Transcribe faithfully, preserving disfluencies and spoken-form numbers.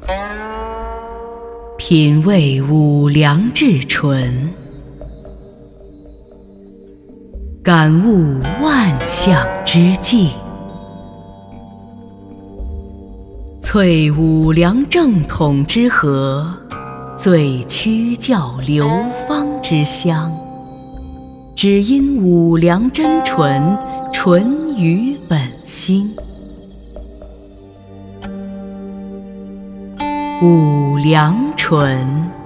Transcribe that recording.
品味五粮至纯，感悟万象之际。萃五粮正统之和，醉曲教流芳之香。只因五粮真纯，纯于本心。五粮醇。